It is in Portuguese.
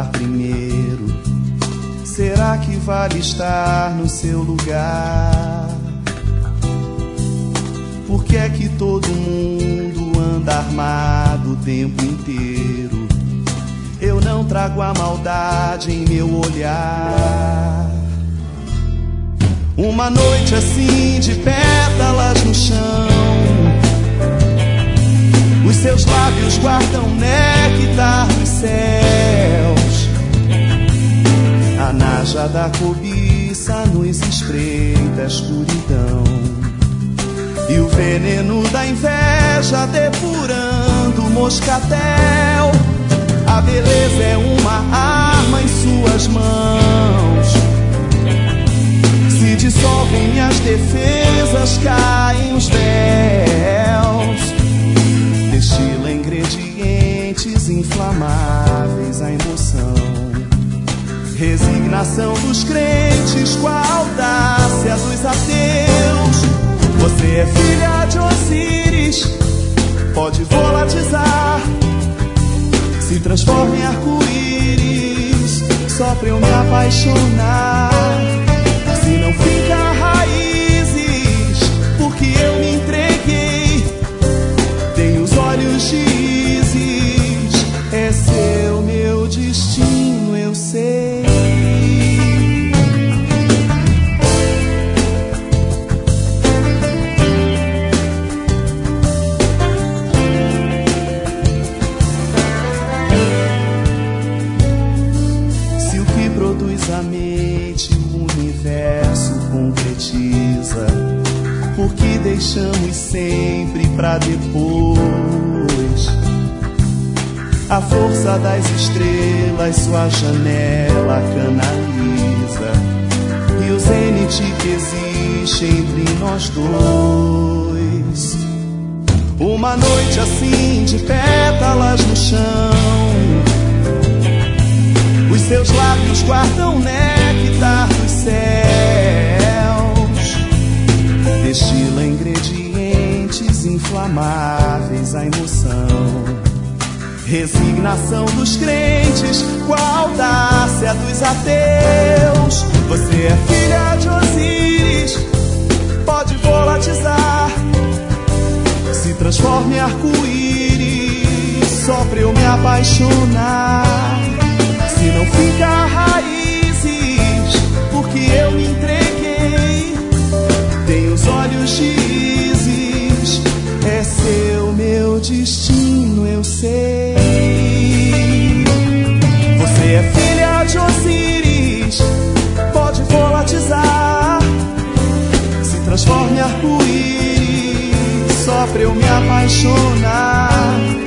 falar primeiro? Será que vale estar no seu lugar? Por que é que todo mundo anda armado o tempo inteiro? Eu não trago a maldade em meu olhar. Uma noite assim de pétalas no chão, os seus lábios guardam néctar dos céus. A naja da cobiça nos espreita a escuridão, e o veneno da inveja depurando o moscatel. A beleza é uma arma em suas mãos, se dissolvem as defesas, caem os véus. Destila ingredientes inflamáveis a emoção, resignação dos crentes com a audácia dos ateus. Você é filha de Osíris, pode volatizar, se transforma em arco-íris, só pra eu me apaixonar. Se não fica raízes, porque eu me entreguei, tem os olhos de Ísis, é seu meu destino, eu sei. Se o que produz a mente o universo concretiza, por que deixamos sempre pra depois? A força das estrelas sua janela canaliza, e o zênite que existe entre nós dois. Uma noite assim de pétalas no chão, os seus lábios guardam néctar dos céus. Destila ingredientes inflamáveis a emoção, resignação dos crentes com a audácia dos ateus. Você é filha de Osíris, pode volatizar, se transforma em arco-íris, só pra eu me apaixonar. Se não fica raízes, porque eu me entreguei, tem os olhos de Ísis, é seu meu destino, eu sei. Você é filha de Osíris, pode volatizar, se transforma em arco-íris, só pra eu me apaixonar.